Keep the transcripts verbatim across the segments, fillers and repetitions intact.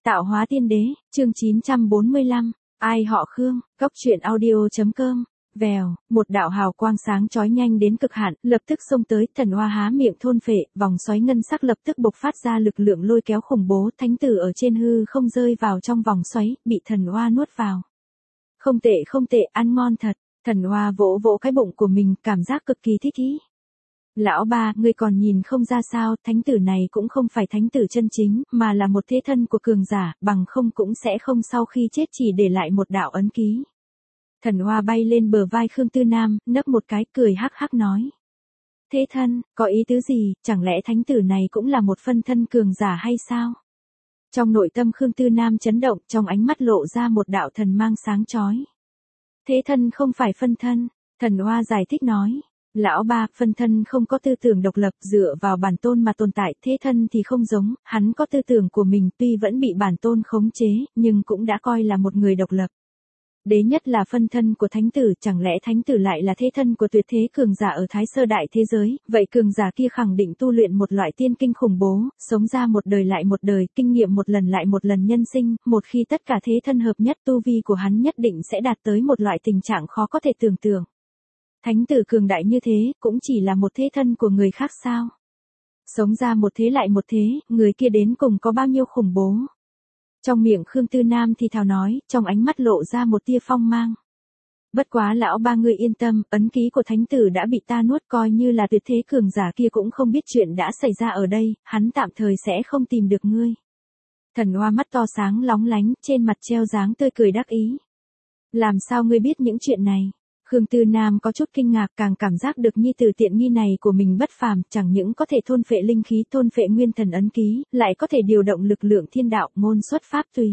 Tạo hóa tiên đế, chương chín trăm bốn mươi lăm, ai họ Khương, góc truyện audio.com, vèo, một đạo hào quang sáng chói nhanh đến cực hạn, lập tức xông tới, thần hoa há miệng thôn phệ, vòng xoáy ngân sắc lập tức bộc phát ra lực lượng lôi kéo khủng bố, thánh tử ở trên hư không rơi vào trong vòng xoáy, bị thần hoa nuốt vào. Không tệ không tệ, ăn ngon thật, thần hoa vỗ vỗ cái bụng của mình, cảm giác cực kỳ thích ý. Lão ba, ngươi còn nhìn không ra sao, thánh tử này cũng không phải thánh tử chân chính, mà là một thế thân của cường giả, bằng không cũng sẽ không sau khi chết chỉ để lại một đạo ấn ký. Thần hoa bay lên bờ vai Khương Tư Nam, nấc một cái, cười hắc hắc nói. Thế thân, có ý tứ gì, chẳng lẽ thánh tử này cũng là một phân thân cường giả hay sao? Trong nội tâm Khương Tư Nam chấn động, trong ánh mắt lộ ra một đạo thần mang sáng chói. Thế thân không phải phân thân, thần hoa giải thích nói. Lão ba, phân thân không có tư tưởng độc lập, dựa vào bản tôn mà tồn tại, thế thân thì không giống, hắn có tư tưởng của mình, tuy vẫn bị bản tôn khống chế, nhưng cũng đã coi là một người độc lập. Đế nhất là phân thân của thánh tử, chẳng lẽ thánh tử lại là thế thân của tuyệt thế cường giả ở Thái Sơ Đại thế giới, vậy cường giả kia khẳng định tu luyện một loại tiên kinh khủng bố, sống ra một đời lại một đời, kinh nghiệm một lần lại một lần nhân sinh, một khi tất cả thế thân hợp nhất tu vi của hắn nhất định sẽ đạt tới một loại tình trạng khó có thể tưởng tượng. Thánh tử cường đại như thế, cũng chỉ là một thế thân của người khác sao? Sống ra một thế lại một thế, người kia đến cùng có bao nhiêu khủng bố? Trong miệng Khương Tư Nam thì thào nói, trong ánh mắt lộ ra một tia phong mang. Bất quá lão ba ngươi yên tâm, ấn ký của thánh tử đã bị ta nuốt, coi như là tuyệt thế cường giả kia cũng không biết chuyện đã xảy ra ở đây, hắn tạm thời sẽ không tìm được ngươi. Thần hoa mắt to sáng lóng lánh, trên mặt treo dáng tươi cười đắc ý. Làm sao ngươi biết những chuyện này? Khương Tư Nam có chút kinh ngạc, càng cảm giác được nhi tử tiện nghi này của mình bất phàm, chẳng những có thể thôn phệ linh khí, thôn phệ nguyên thần ấn ký, lại có thể điều động lực lượng thiên đạo, ngôn xuất pháp tùy.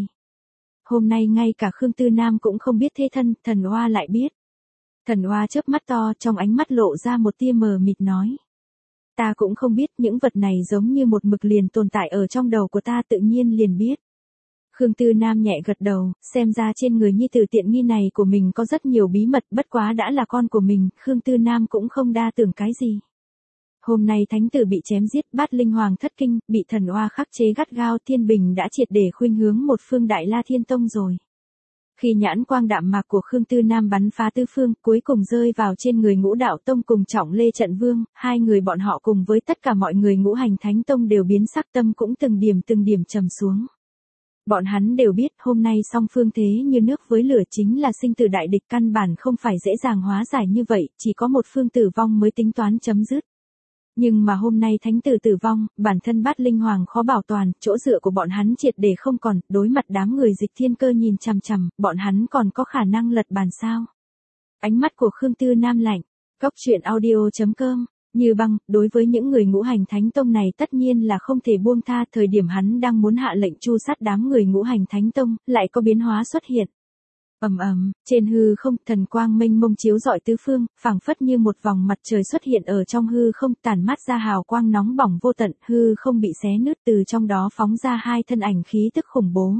Hôm nay ngay cả Khương Tư Nam cũng không biết thế thân, thần hoa lại biết. Thần hoa chớp mắt to, trong ánh mắt lộ ra một tia mờ mịt nói. Ta cũng không biết, những vật này giống như một mực liền tồn tại ở trong đầu của ta, tự nhiên liền biết. Khương Tư Nam nhẹ gật đầu, xem ra trên người nhi tử tiện nghi này của mình có rất nhiều bí mật, bất quá đã là con của mình, Khương Tư Nam cũng không đa tưởng cái gì. Hôm nay thánh tử bị chém giết, bát linh hoàng thất kinh, bị thần oa khắc chế gắt gao, thiên bình đã triệt để khuynh hướng một phương Đại La Thiên Tông rồi. Khi nhãn quang đạm mạc của Khương Tư Nam bắn phá tứ phương, cuối cùng rơi vào trên người Ngũ Đạo Tông cùng Trọng Lê Trận Vương, hai người bọn họ cùng với tất cả mọi người Ngũ Hành Thánh Tông đều biến sắc, tâm cũng từng điểm từng điểm trầm xuống. Bọn hắn đều biết hôm nay song phương thế như nước với lửa, chính là sinh tử đại địch, căn bản không phải dễ dàng hóa giải như vậy, chỉ có một phương tử vong mới tính toán chấm dứt. Nhưng mà hôm nay thánh tử tử vong, bản thân bát linh hoàng khó bảo toàn, chỗ dựa của bọn hắn triệt để không còn, đối mặt đám người dịch thiên cơ nhìn chằm chằm, bọn hắn còn có khả năng lật bàn sao? Ánh mắt của Khương Tư Nam lạnh, góc truyện audio.com. Như băng, đối với những người Ngũ Hành Thánh Tông này tất nhiên là không thể buông tha, thời điểm hắn đang muốn hạ lệnh tru sát đám người Ngũ Hành Thánh Tông, lại có biến hóa xuất hiện. Ầm ầm, trên hư không, thần quang mênh mông chiếu rọi tứ phương, phảng phất như một vòng mặt trời xuất hiện ở trong hư không, tản mát ra hào quang nóng bỏng vô tận, hư không bị xé nứt, từ trong đó phóng ra hai thân ảnh khí tức khủng bố.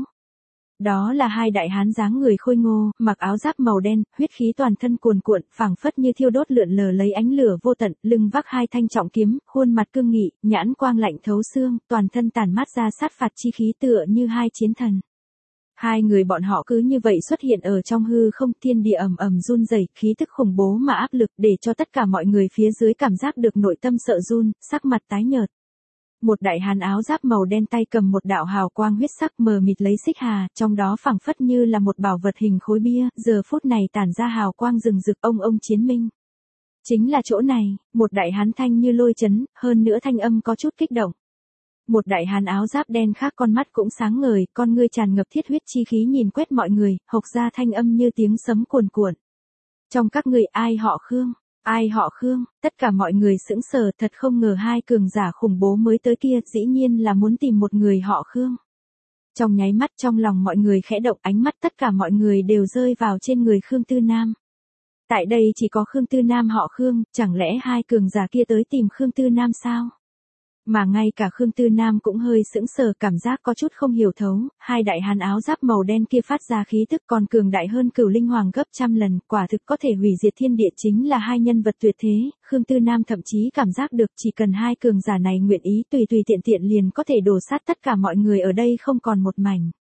Đó là hai đại hán dáng người khôi ngô, mặc áo giáp màu đen, huyết khí toàn thân cuồn cuộn, phảng phất như thiêu đốt lượn lờ lấy ánh lửa vô tận, lưng vác hai thanh trọng kiếm, khuôn mặt cương nghị, nhãn quang lạnh thấu xương, toàn thân tản mát ra sát phạt chi khí tựa như hai chiến thần. Hai người bọn họ cứ như vậy xuất hiện ở trong hư không, thiên địa ầm ầm run rẩy, khí tức khủng bố mà áp lực, để cho tất cả mọi người phía dưới cảm giác được nội tâm sợ run, sắc mặt tái nhợt. Một đại hán áo giáp màu đen tay cầm một đạo hào quang huyết sắc mờ mịt lấy xích hà, trong đó phảng phất như là một bảo vật hình khối bia, giờ phút này tản ra hào quang rừng rực, ông ông chiến minh. Chính là chỗ này, một đại hán thanh như lôi chấn, hơn nữa thanh âm có chút kích động. Một đại hán áo giáp đen khác con mắt cũng sáng ngời, con ngươi tràn ngập thiết huyết chi khí nhìn quét mọi người, hộc ra thanh âm như tiếng sấm cuồn cuộn. Trong các người ai họ Khương? Ai họ Khương? Tất cả mọi người sững sờ, thật không ngờ hai cường giả khủng bố mới tới kia, dĩ nhiên là muốn tìm một người họ Khương. Trong nháy mắt trong lòng mọi người khẽ động, ánh mắt tất cả mọi người đều rơi vào trên người Khương Tư Nam. Tại đây chỉ có Khương Tư Nam họ Khương, chẳng lẽ hai cường giả kia tới tìm Khương Tư Nam sao? Mà ngay cả Khương Tư Nam cũng hơi sững sờ, cảm giác có chút không hiểu thấu, hai đại hán áo giáp màu đen kia phát ra khí tức còn cường đại hơn Cửu Linh Hoàng gấp trăm lần, quả thực có thể hủy diệt thiên địa, chính là hai nhân vật tuyệt thế, Khương Tư Nam thậm chí cảm giác được chỉ cần hai cường giả này nguyện ý tùy tùy tiện tiện liền có thể đổ sát tất cả mọi người ở đây không còn một mảnh.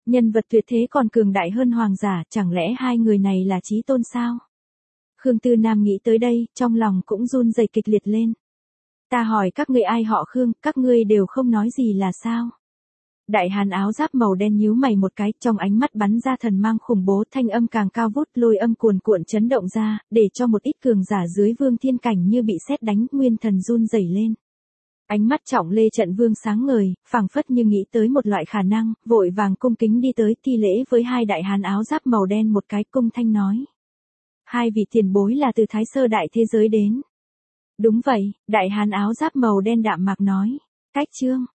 Nhân vật tuyệt thế còn cường đại hơn hoàng giả, chẳng lẽ hai người này là chí tôn sao? Khương Tư Nam nghĩ tới đây, trong lòng cũng run rẩy kịch liệt lên. Ta hỏi các ngươi ai họ Khương, các ngươi đều không nói gì là sao? Đại hán áo giáp màu đen nhíu mày một cái, trong ánh mắt bắn ra thần mang khủng bố, thanh âm càng cao vút, lôi âm cuồn cuộn chấn động ra, để cho một ít cường giả dưới vương thiên cảnh như bị sét đánh, nguyên thần run rẩy lên. Ánh mắt Trọng Lê Trận Vương sáng ngời, phảng phất như nghĩ tới một loại khả năng, vội vàng cung kính đi tới thi lễ với hai đại hán áo giáp màu đen một cái, cung thanh nói. Hai vị tiền bối là từ Thái Sơ đại thế giới đến. Đúng vậy, đại hán áo giáp màu đen đạm mạc nói. Cách chương